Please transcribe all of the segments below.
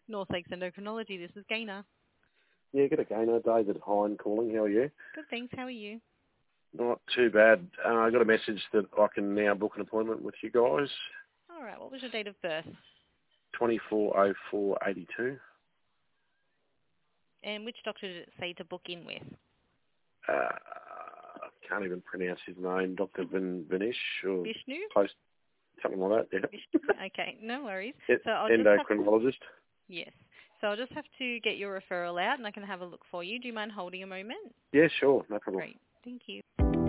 North Lakes Endocrinology. This is Gaynor. Yeah, good again. David Hine calling. How are you? Good, thanks. How are you? Not too bad. I got a message that I can now book an appointment with you guys. All right. What was your date of birth? 240482. And which doctor did it say to book in with? Can't even pronounce his name. Dr. Vinish or Vishnu? close, something like that. Yeah. Vishnu? Okay, no worries. So I'll Endocrinologist. Yes. So I'll just have to get your referral out and I can have a look for you. Do you mind holding a moment? Yeah, sure. No problem. Great. Thank you.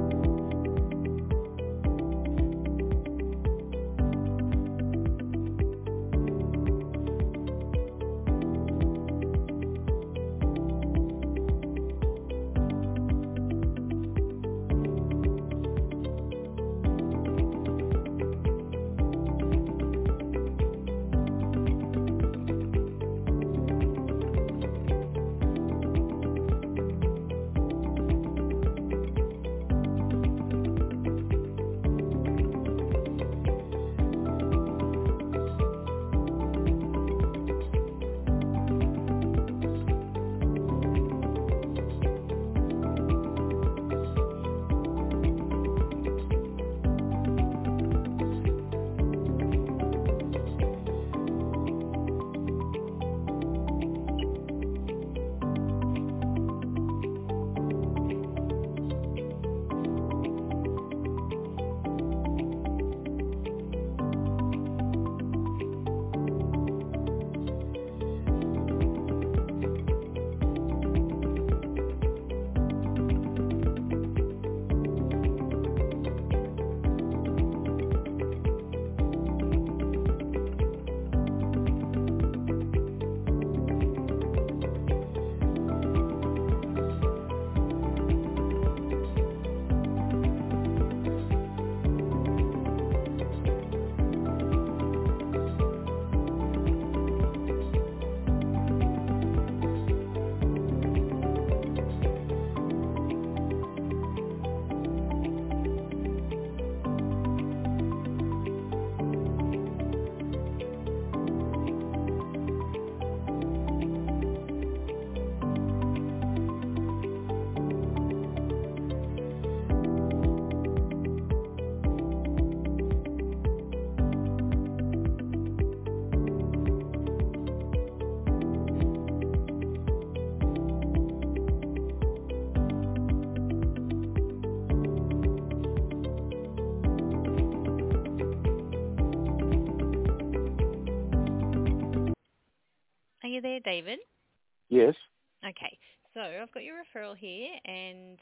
Are you there, David? Yes. Okay. So I've got your referral here and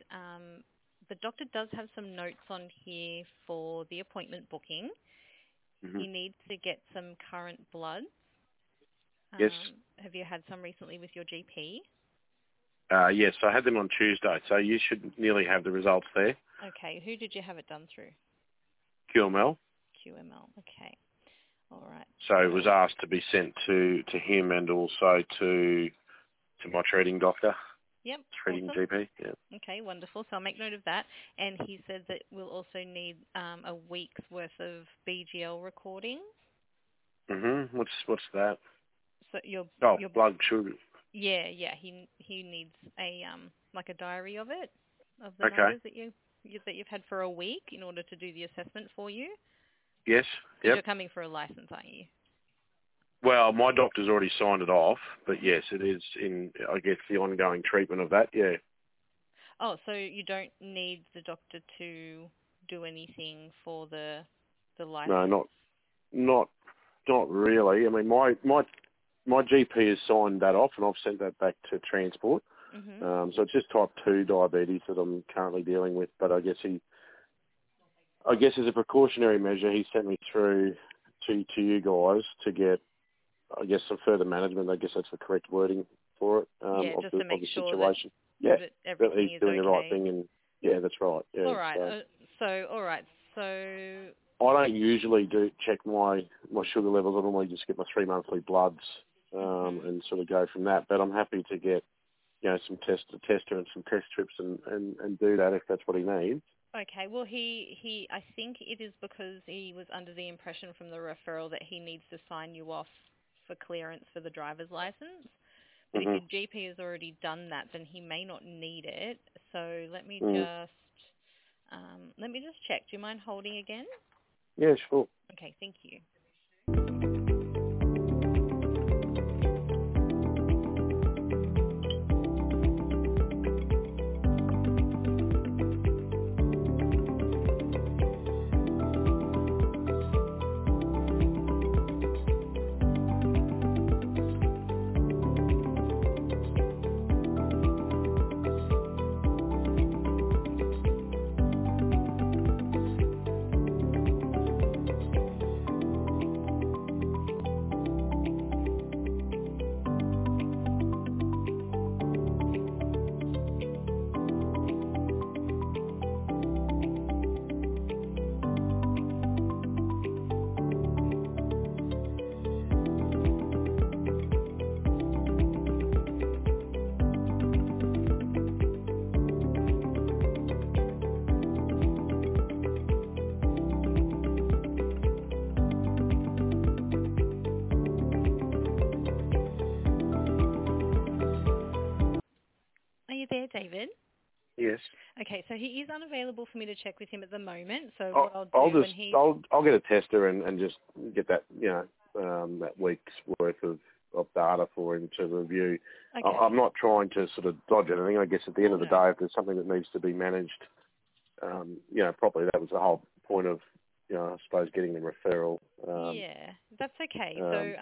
the doctor does have some notes on here for the appointment booking. Mm-hmm. He needs to get some current blood. Yes. Have you had some recently with your GP? Yes, I had them on Tuesday, so you should nearly have the results there. Okay. Who did you have it done through? QML. QML. Okay. All right. So it was asked to be sent to him and also to my treating doctor. Yep. Treating Awesome. GP. Yeah. Okay, wonderful. So I'll make note of that. And he said that we'll also need a week's worth of BGL recordings. Mhm. What's that? So your blood sugar. Yeah. He needs a like a diary of it, of the Okay. numbers that you've had for a week in order to do the assessment for you. Yes. Because Yep. you're coming for a license, aren't you? Well, my doctor's already signed it off, but yes, it is in, I guess, the ongoing treatment of that, yeah. Oh, so you don't need the doctor to do anything for the license? No, not really. I mean, my GP has signed that off, and I've sent that back to transport. Mm-hmm. So it's just type 2 diabetes that I'm currently dealing with, but I guess as a precautionary measure, he sent me through to you guys to get, I guess, some further management. I guess that's the correct wording for it. Just to make the sure situation. that everything that he's is doing okay. the right thing, and yeah, that's right. Yeah. All right. So I don't usually check my sugar levels. I normally just get my 3 monthly bloods and sort of go from that. But I'm happy to get some tester and some test strips and do that if that's what he needs. Okay. Well, I think it is because he was under the impression from the referral that he needs to sign you off for clearance for the driver's license. But if your GP has already done that, then he may not need it. So let me just check. Do you mind holding again? Yeah, sure. Okay, thank you. Are you there, David? Yes. Okay, so he is unavailable for me to check with him at the moment. So what I'll do I'll get a tester and just get that that week's worth of data for him to review. Okay. I'm not trying to sort of dodge anything. I guess at the end of the day, if there's something that needs to be managed, properly, that was the whole point of I suppose getting the referral. Yeah, that's okay.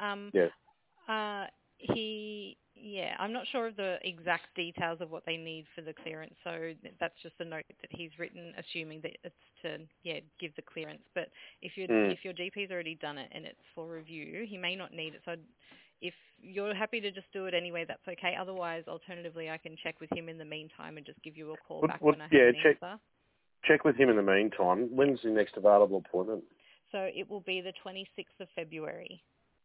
I'm not sure of the exact details of what they need for the clearance, so that's just a note that he's written, assuming that it's to give the clearance. But if your GP's already done it and it's for review, he may not need it. So if you're happy to just do it anyway, that's okay. Otherwise, alternatively, I can check with him in the meantime and just give you a call back when I have an answer. Check with him in the meantime. When's the next available appointment? So it will be the 26th of February.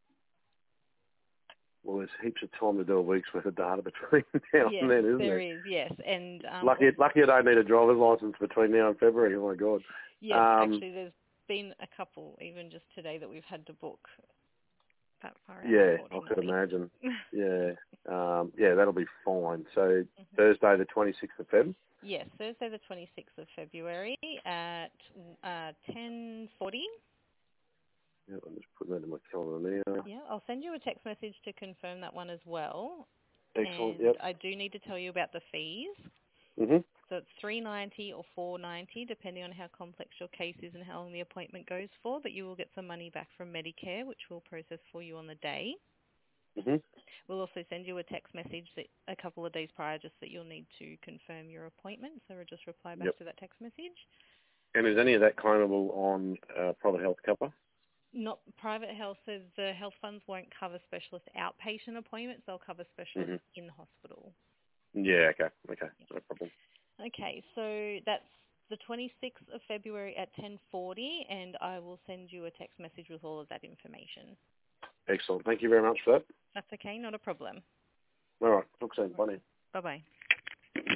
Well, there's heaps of time to do a week's worth of data between now and then, isn't there? There is, yes. And lucky I don't need a driver's license between now and February. Oh my God. Yes, actually, there's been a couple, even just today, that we've had to book that far out. Yeah, I could imagine. That'll be fine. So Thursday, the 26th of Feb. Yes, Thursday, the 26th of February at 10:40. Yeah, I'm just putting that in my calendar now. Yeah, I'll send you a text message to confirm that one as well. Excellent. And I do need to tell you about the fees. Mhm. So it's $3.90 or $4.90, depending on how complex your case is and how long the appointment goes for. But you will get some money back from Medicare, which we'll process for you on the day. Mhm. We'll also send you a text message that a couple of days prior, just that you'll need to confirm your appointment. So we'll just reply back to that text message. And is any of that claimable on private health cover? Not private health, so the health funds won't cover specialist outpatient appointments. They'll cover specialists in hospital. Yeah, okay, no problem. Okay, so that's the 26th of February at 10:40, and I will send you a text message with all of that information. Excellent. Thank you very much for that. That's okay, not a problem. All right, talk soon. Bye now. Bye-bye.